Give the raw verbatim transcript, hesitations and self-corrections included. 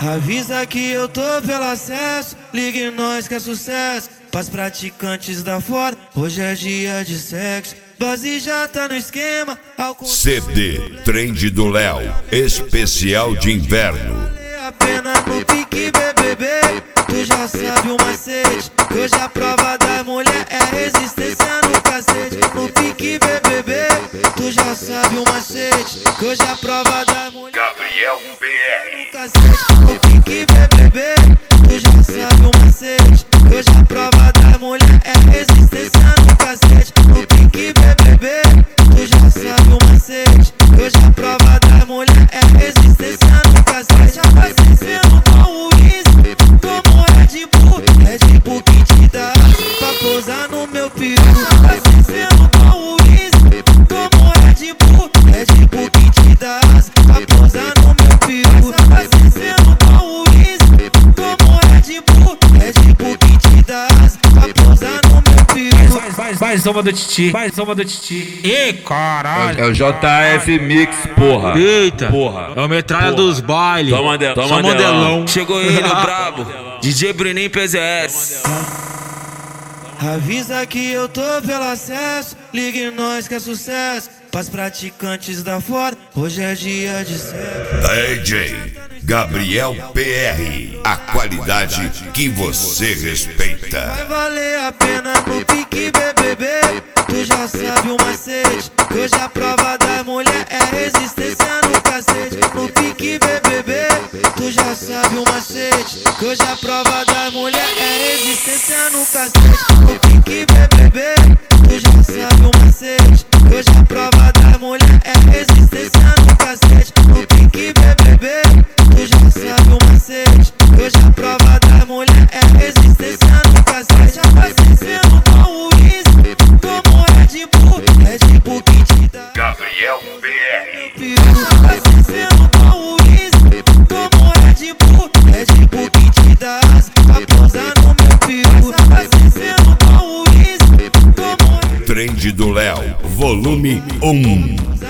Avisa que eu tô pelo acesso, ligue nós que é sucesso. Pras praticantes da fora, hoje é dia de sexo. Dose já tá no esquema. C D Trend do Léo, especial de inverno. Vale a pena no pique B B B. Tu já sabe o macete, que hoje a prova da mulher é resistência no cacete. No pique B B B, tu já sabe o macete, que hoje a prova da mulher Gabriel P R. no pique B B B, tu já sabe o macete, que hoje a prova da mulher é resistência no cacete. No pique B B B, tu já sabe o macete, que hoje a prova da mulher é resistência no cacete. Já vai vencendo com o Easy, como Red Bull, Red Bull que te dá pra pousar no meu peru. Vai vencendo com o Easy, como Red Bull, Red Bull que te dá pra pousar no meu peru. Vai vencendo com o Easy, como Red Bull, Red Bull que te dá pra pousar no meu peru. Faz, faz, faz uma do Titi, faz uma do Titi. Ih, caralho. É o J F Mix, porra. Eita, porra. É o metralha Porra. dos bailes. Toma de- toma Só modelão. modelão. Chegou ele, o brabo. D J Bruninho P Z S. Avisa que eu tô pelo acesso, ligue nós que é sucesso. Pras praticantes da fora, hoje é dia de sexo. D J Gabriel P R, a qualidade que você respeita. Vai valer a pena no pique B B B. Tu já sabe o macete, que hoje a prova da mulher é resistência no cacete. No pique B B B, tu já sabe o macete, que hoje a prova da mulher é resistência no cacete. No pique B B B, tu já sabe o macete, que hoje a prova da mulher é resistência no cacete. No pique B B B, tu já sabe o macete, que hoje a prova da mulher é resistência no cacete. Já vai vencendo com o Easy, como Red Bull, Red Bull que te dá Gabriel P R. vai vencendo com o Easy, como Red Bull, Red Bull que te dá pra pousar no meu peru. Vai vencendo com o Easy, como Trend do Léo, volume um.